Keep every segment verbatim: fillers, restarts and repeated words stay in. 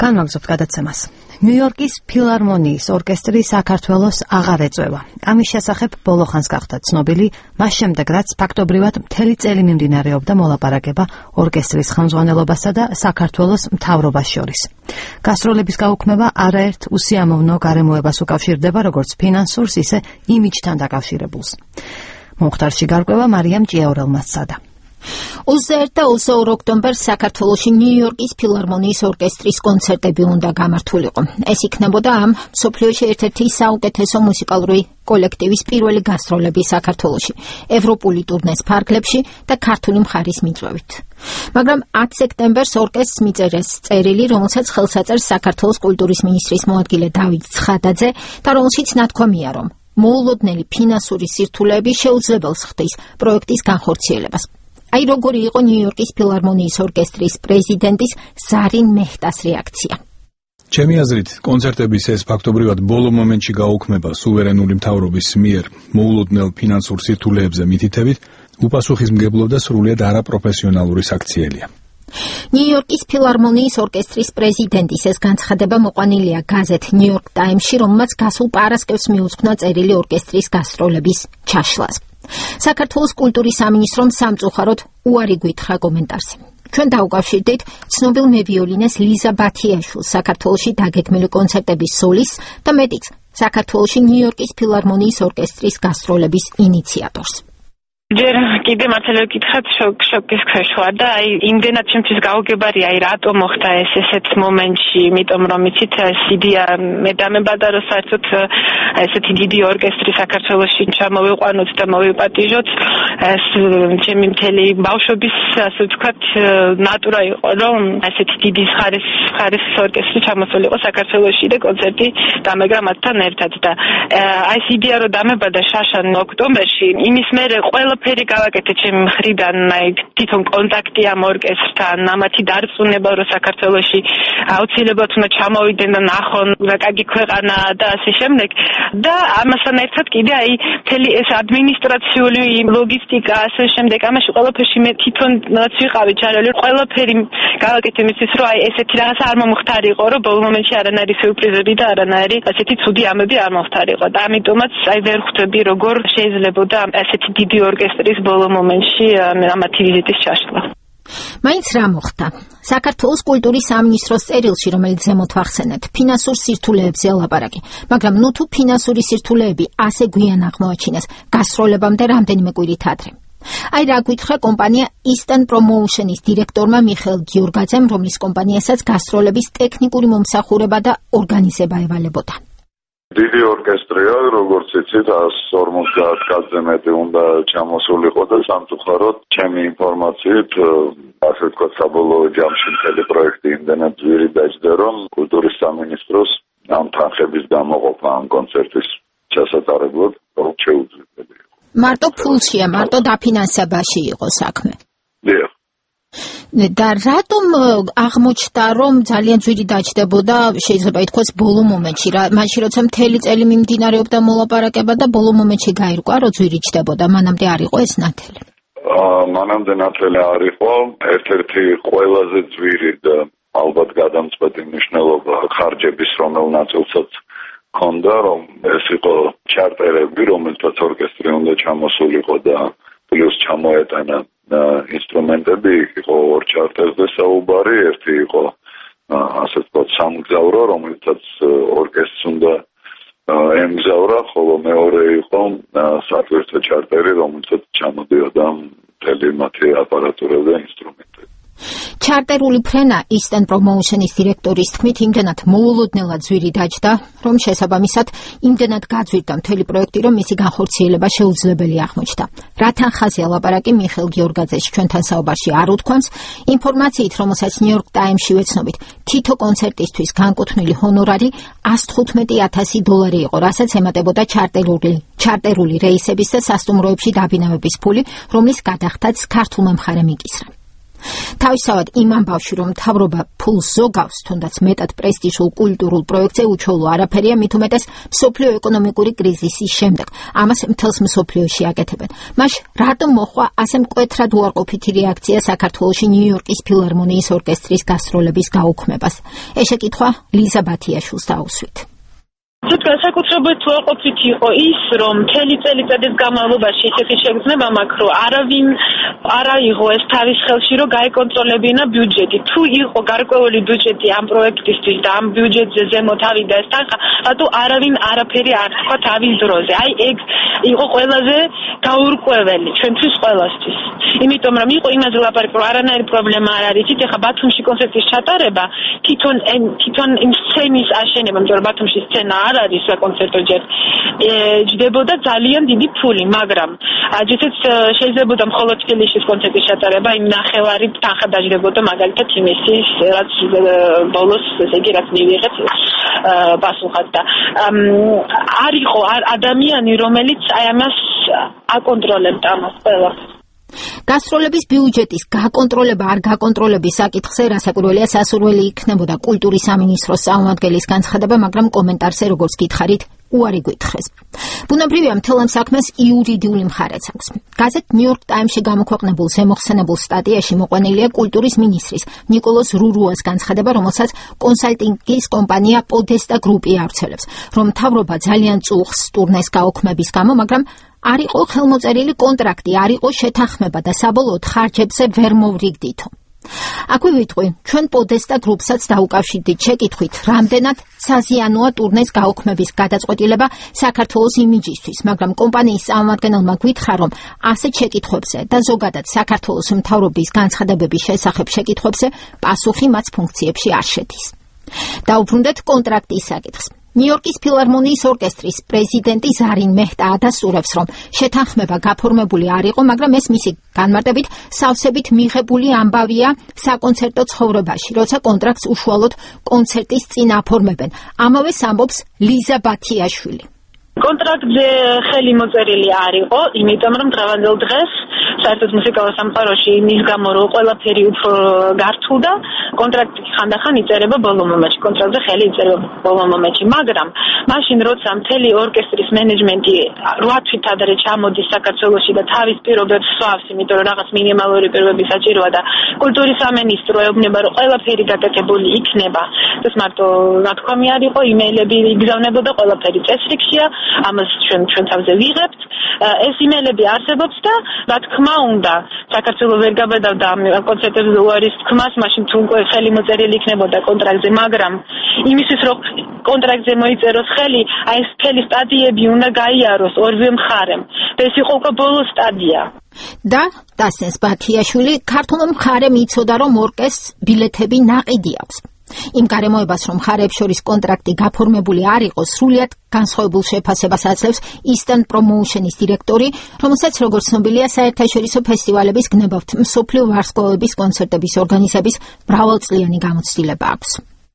განვაგრძობთ გადაცემას. ნიუ-იორკის ფილარმონიის ორკესტრი საქართველოს აღარ ეწევა. ამის შესახებ ბოლო ხანს გახდა ცნობილი, მას შემდეგ რაც ფაქტობრივად მთელი წელი მიმდინარეობდა მოლაპარაკება ორკესტრის ხელმძღვანელობასა და საქართველოს მთავრობას შორის. გასტროლების გაუქმება არაერთ უსიამოვნო გარემოებას უკავშირდება, როგორც ფინანსურს, ისე იმიჯთან დაკავშირებულს. მომხდარში გარკვევა მარიამ ჭიაურელმა სცადა. ოცდაერთი და ოცდაორი ოქტომბერს საქართველოში ნიუ-იორკის ფილარმონიის ორკესტრის კონცერტები უნდა გამართულიყო. ეს იქნებოდა ამ მსოფლიოში ერთ-ერთი საუკეთესო მუსიკალური კოლექტივის პირველი გასტროლები საქართველოში, ევროპული ტურნეს ფარგლებში და ქართული მხარის მიწვევით. მაგრამ ათი სექტემბერს ორკესტრს მიწერეს წერილი, რომელსაც ხელს აწერს საქართველოს კულტურის მინისტრის მოადგილე დავით ცხადაძე და რომელშიც ნათქვამია, რომ მოულოდნელი ფინანსური სირთულეები შეუძლებელს ხდის პროექტის განხორციელებას. აი როგორი იყო ნიუ-იორკის ფილარმონიის ორკესტრის პრეზიდენტის ზარინ მეჰტას რეაქცია. ჩემი აზრით, კონცერტების ეს ფაქტობრივად ბოლო მომენტში გაუქმება სუვერენული მთავრობის მიერ მოულოდნელ ფინანსურ სირთულეებზე მითითებით, უპასუხისმგებლო და სრულიად არაპროფესიონალური საქციელია. ნიუ-იორკის ფილარმონიის ორკესტრის პრეზიდენტის ეს განცხადება მოყვანილია გაზეთ ნიუ-იორკ ტაიმსში, რომელმაც გასულ პარასკევს მიუძღვნა წერილი ორკესტრის გასტროლების ჩაშლას. საქართველოს კულტურის სამინისტრომ სამწუხაროდ უარი გვითხრა კომენტარზე. ჩვენ დაუკავშირდით ცნობილ მევიოლინეს ლიზა ბათიაშვილს, საქართველოში დაგეგმილი კონცერტების სოლისტს და მეტიც, საქართველოში ნიუ-იორკის ფილარმონიის ორკესტრის გასტროლების ინიციატორს. ჯერ კიდე მართლა ვკითხავთ შოკ შოკის ქვეშვა და აი იმდენად ჩემთვის გაუგებარია აი რატო მოხდა ეს ესეთ მომენტში, იმიტომ რომ იცით ეს იდეა მე დამებადა რომ საერთოდ ესეთი დიდი ორკესტრი საქართველოში ჩამოვიყვანოთ და მოვიპატიჟოთ. ეს ჩემი მთელი ბავშვობის ასე ვთქვათ ნატურა იყო რომ ესეთი დიდი ხარის ხარის ორკესტრი ჩამოსულიყო საქართველოში და კონცერტი დამეგრა მათთან ერთად და აი ეს იდეა რომ დამებადა შაშან ოქტომბერში იმის მერე ყველა ფერი გავაკეთე ჩემი მხრიდან, აი თვითონ კონტაქტი ამ ორკესტრთან, ამათი დარწმუნება, რომ საქართველოში აუცილებლად უნდა ჩამოვიდნენ და ნახონ რა კარგი ქვეყანა და ასე შემდეგ. და ამასთან ერთად კიდე აი მთელი ეს ადმინისტრაციული ლოგისტიკა, ასე შემდეგ, ამაში ყველაფერში მე თვითონ რაც ვიყავი ჩარეული, ყველაფერი გავაკეთე იმისთვის, რომ აი ესეთი რაღაც არ მომხდარიყო, რომ ბოლო მომენტში არანაირი სიურპრიზები და არანაირი ასეთი ცუდი ამბები არ მომხდარიყო. და ამიტომაც აი ვერ ხვდები როგორ შეიძლებოდა ასეთი დიდი ორკესტრი ეს ბოლო მომენტში ამათი ვიზიტის ჩაშლა. მაინც რა მოხდა? საქართველოს კულტურის სამინისტროს წერილში, რომელიც ზემოთ ვახსენეთ, ფინანსურ სირთულეებზე ელაპარაკი, მაგრამ ნუ თუ ფინანსური სირთულეები ასე გვიან აღმოაჩინეს, გასტროლებამდე რამდენიმე კვირით ადრე. აი რა გითხრა კომპანია Eastern Promotion-ის დირექტორმა მიხეილ გიორგაძემ, რომლის კომპანიასაც გასტროლების ტექნიკური მომსახურება და ორგანიზება ევალებოდა. დიდი ორკესტრია, როგორც იცით, ათს ორმოცდაათ კაცზე მეტი უნდა ჩამოსულიყო და სამწუხაროდ ჩემი ინფორმაციით, ასე ვთქვათ, საბოლოო ჯამში მთელი პროექტი იმდენად ძვირი დაიჭდა, რომ კულტურის სამინისტროს ამ თანხების გამოყოფა ამ კონცერტის ჩასატარებლად შეუძლებელი იყო. მარტო ფულშია, მარტო დაფინანსებაში იყო საქმე. დიახ. და რატომ აღმოჩნდა, რომ ძალიან ძვირი დაჭდებოდა, შეიძლება ითქვას, ბოლო მომენტში, მაშინ როცა მთელი წელი მიმდინარეობდა მოლაპარაკება და ბოლო მომენტში გაირკვა, რომ ძვირი ჯდებოდა, მანამდე არ იყო ეს ნათელი? აა, მანამდე ნათელი არ იყო, ერთ-ერთი ყველაზე ძვირი და ალბათ გადამწყვეტი მნიშვნელობა ხარჯების რომელ ნაწილსაც ჰქონდა, რომ ეს იყო ჩარტერები, რომელთაც ორკესტრი უნდა ჩამოსულიყო და პლუს ჩამოეტანა ინსტრუმენტები, იყო ორ ჩარტერზე საუბარი, ერთი იყო ასე ვთქვათ სამგზავრო, რომელსაც ორკესტრს უნდა ემგზავრა, ხოლო მეორე იყო სატვირთო ჩარტერი, რომელსაც ჩამოდიოდა მთელი მათი აპარატურა და ინსტრუმენტები. ჩარტერული ფრენა Eastern Promotion-ის დირექტორის თქმით, იმდენად მოულოდნელად ძვირი დაჭდა, რომ შესაბამისად იმდენად გაძვირდა მთელი პროექტი, რომ მისი განხორციელება შეუძლებელი აღმოჩნდა. რათან ხაზია ლაპარაკი მიხეილ გიორგაძეს ჩვენთან საუბარში არ უთქვამს, ინფორმაციით, რომელსაც ნიუ-იორკ ტაიმსში ვეცნობით, თითო კონცერტისთვის განკუთვნილი ჰონორარი ათს თხუთმეტი ათასი დოლარი იყო, რასაც ემატებოდა ჩარტერული ჩარტერული რეისების და სასტუმროებში დაბინავების ფული, რომლის გადახდაც ქართულმა მხარემ იკისრა. თავისთავად იმ ამბავში, რომ მთავრობა ფულს ზოგავს, თუნდაც მეტად პრესტიჟულ კულტურულ პროექტზე უჩვეულო არაფერია, მით უმეტეს მსოფლიო ეკონომიკური კრიზისის შემდეგ. ამას მთელს მსოფლიოში აკეთებენ. მაშ რატომ მოხდა ასე მკვეთრად უარყოფითი რეაქცია საქართველოში ნიუ-იორკის ფილარმონიის ორკესტრის გასტროლების გაუქმებას? ეს შეკითხვა ლიზა ბათიაშვილს დაუსვით. საკუთრებით უარყოფითი იყო ის, რომ მთელი წელიწადის განმავლობაში ისეთი შეგრძნება მაქვს, რომ არავინ არ აიღო ეს თავის ხელში, რომ გაეკონტროლებინა ბიუჯეტი. თუ იყო გარკვეული ბიუჯეტი ამ პროექტისთვის და ამ ბიუჯეტზე ზემოთ ავიდა ეს თანხა, რატო არავინ არაფერი არ თქვა თავის დროზე. აი ეგ იყო ყველაზე გაურკვეველი ჩვენთვის ყველასთვის. იმიტომ რომ იყო იმაზე ლაპარაკი, რომ არანაირი პრობლემა არ არის. ეხლა ბათუმში კონცერტის ჩატარება, თვითონ თვითონ იმ სცენის აშენება, იმიტომ რომ ბათუმში სცენა არ არის საკონცერტო ჯერ ჯდებოდა ძალიან დიდი ფული, მაგრამ ჯეთაც შეიძლებოდა მხოლოდ თბილისის კონცერტის ჩატარება, იმ ნახევარი თანხა დაჯდებოდა მაგალითად იმისის, რაც ბოლოს ესე იგი რაც მივიღეთ პასუხად და არ იყო ადამიანი, რომელიც აი ამას აკონტროლებდა ამას ყველას. გასტროლების ბიუჯეტის გაკონტროლება არ გაკონტროლების საკითხზე რასაკვირველია სასურველი იქნებოდა კულტურის სამინისტროს წარმომადგენლის განცხადება, მაგრამ კომენტარზე როგორც გითხარით, უარი გითხრეს. ბუნებრივია მთელ ამ საქმეს იურიდიული მხარეც აქვს. გაზეთ ნიუ-იორკ ტაიმსში გამოქვეყნებულ ზემოხსენებულ სტატიაში მოყვანილია კულტურის მინისტრის ნიკოლოს რურუას განცხადება, რომელსაც კონსალტინგის კომპანია პოდესტა გრუპი ავრცელებს, რომ მთავრობა ძალიან წუხს ტურნეს გაუქმების გამო, მაგრამ არ იყო ხელმოწერილი კონტრაქტი, არ იყო შეთანხმება და საბოლოოდ ხარჯებზე ვერ მოვრიგდითო. აქვე ვიტყვი, ჩვენ პოდესტა გრუპსაც დაუკავშირდით შეკითხვით, რამდენად საზიანოა ტურნეს გაუქმების გადაწყვეტილება საქართველოს იმიჯისთვის, მაგრამ კომპანიის წარმომადგენელმა გითხრა, რომ ასეთ შეკითხვებზე და ზოგადად საქართველოს მთავრობის განცხადებების შესახებ შეკითხვებზე პასუხი მათ ფუნქციებში არ შედის. დაუბრუნდეთ კონტრაქტის საკითხს. ნიუ-იორკის ფილარმონიის ორკესტრის პრეზიდენტი ზარინ მეჰტა ადასტურებს, რომ შეთანხმება გაფორმებული არ იყო, მაგრამ ეს მისი განმარტებით სავსებით მიღებული ამბავია საკონცერტო ცხოვრებაში, როცა კონტრაქტს უშუალოდ კონცერტის წინ აფორმებენ. ამავეს ამბობს ლიზა ბათიაშვილი. კონტრაქტზე ხელი მოწერილი არ იყო, იმიტომ რომ დღევანდელ დღეს საერთოდ მუსიკალურ სამყაროში იმის გამო რომ ყველაფერი უფრო გართულდა, კონტრაქტი ხანდახან იწერება ბოლო მომენტში, კონტრაქტზე ხელი იწერება ბოლო მომენტში, მაგრამ მაშინ როცა მთელი ორკესტრის მენეჯმენტი რვა თვით ადრე ჩამოდის საქართველოში და თავის პირობებს სვავს, იმიტომ რომ რაღაც მინიმალური პირობები საჭიროა და კულტურის სამინისტრო ეუბნება რომ ყველაფერი გაკეთებული იქნება. ეს მარტო ნათქვამი არ იყო, იმეილები იგზავნებოდა, ყველაფერი წესრიგშია, ამას ჩვენ ჩვენ თავზე ვიღებთ. ეს იმეილები არსებობს და რა თქმა უნდა, საქართველოს ვერ გაბედავდა ამ კონცერტებზე უარის თქმას, მაშინ თუ უკვე ხელი მოწერილი იქნებოდა კონტრაქტზე, მაგრამ იმისთვის რომ კონტრაქტზე მოიწეროს ხელი, აი ეს მთელი სტადიები უნდა გაიაროს ორივე მხარემ. და ეს იყო უკვე ბოლო სტადია. და დასენს ბათიაშვილი, ქართულმა მხარემ იცოდა, რომ ორკესტრს ბილეთები ნაყიდი აქვს. იმ გარემოებას, რომ მხარეებს შორის კონტრაქტი გაფორმებული არ იყო, სრულიად განსხვავებულ შეფასებას აძლევს Eastern Promotion-ის დირექტორი, რომელსაც როგორც ცნობილია, საერთაშორისო ფესტივალების გნებავთ მსოფლიო ვარსკვლავების კონცერტების ორგანიზების მრავალწლიანი გამოცდილება აქვს.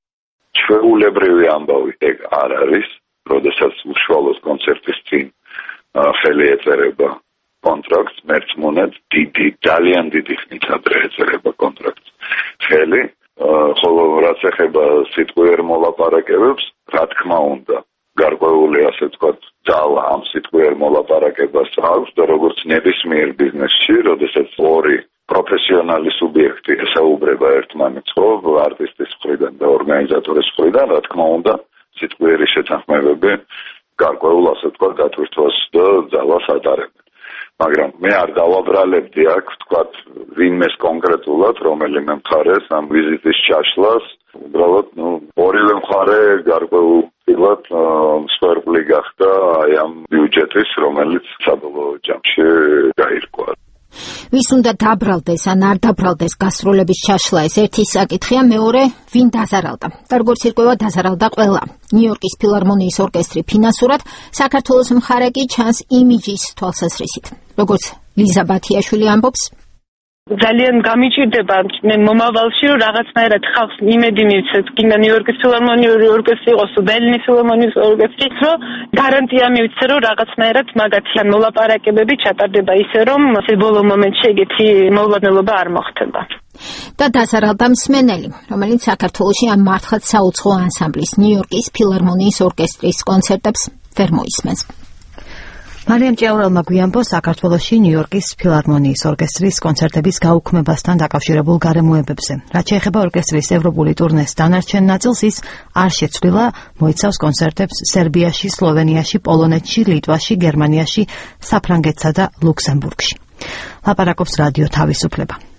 ჩვეულებრივი ამბავი ეგ არ არის, როდესაც უშუალოდ კონცერტის წინ ხელი ეწერება კონტრაქტს, მერცმუნეთ დიდი, ძალიან დიდი ხნით ადრე ეწერება კონტრაქტს ხელი. ხოლო რაც ეხება სიტყვიერ მოლაპარაკებებს, რა თქმა უნდა, გარკვეული ასე ვთქვათ, ძალა ამ სიტყვიერ მოლაპარაკებას აქვს და როგორც ნებისმიერ ბიზნესში, როდესაც ორი პროფესიონალი სუბიექტი ესაუბრება ერთმანეთს, ხო, არტისტის მხრიდან და ორგანიზატორის მხრიდან, რა თქმა უნდა, სიტყვიერი შეთანხმებები გარკვეულ ასე ვთქვათ, დატვირთვას და ძალას ატარებენ. მაგრამ მე არ დავაბრალებდი აქ, ვთქვათ, ვინმეს კონკრეტულად, რომელიმე მხარეს ამ ვიზიტის ჩაშლას, უბრალოდ, ნუ, ორივე მხარე გარკვეულწილად მსხვერპლი გახდა აი ამ ბიუჯეტის, რომელიც საბოლოო ჯამში გაირკვა. ვის უნდა დაბრალდეს ან არ დაბრალდეს გასტროლების ჩაშლა, ეს ერთი საკითხია, მეორე ვინ დაზარალდა. და როგორც ირკვევა, დაზარალდა ყველა. ნიუ-იორკის ფილარმონიის ორკესტრი ფინანსურად, საქართველოს მხარე კი ჩანს იმიჯის თვალსაზრისით. როგორც ლიზა ბათიაშვილი ამბობს, ძალიან გამიჭირდება მე მომავალში რომ რაღაცნაირად ხალხს იმედი მივცეთ კიდე ნიუ-იორკის ფილარმონიული ორკესტრი იყოს თუ ბერლინის ფილარმონიის ორკესტრი რომ გარანტია მივცე რომ რაღაცნაირად მაგათთან მოლაპარაკებები ჩატარდება ისე რომ ეს ბოლო მომენტში ეგეთი მოულოდნელობა არ მოხდება და დასარალდა მსმენელი, რომელიც საქართველოში ამ მართლაც საუცხო ანსამბლის ნიუ-იორკის ფილარმონიის ორკესტრის კონცერტებს ვერ მოისმენს. მარიამ ჭიაურელმა გვიანბო საქართველოში ნიუ-იორკის ფილარმონიის ორკესტრის კონცერტების გაუქმებასთან დაკავშირებულ გარემოებებზე. რაც შეეხება ორკესტრის ევროპული ტურნეს დანარჩენ ნაწილს, ის არ შეცვლილა, მოიცავს კონცერტებს სერბიაში, სლოვენიაში, პოლონეთში, ლიტვაში, გერმანიაში, საფრანგეთსა და ლუქსემბურგში. ლაპარაკობს რადიო თავისუფლება.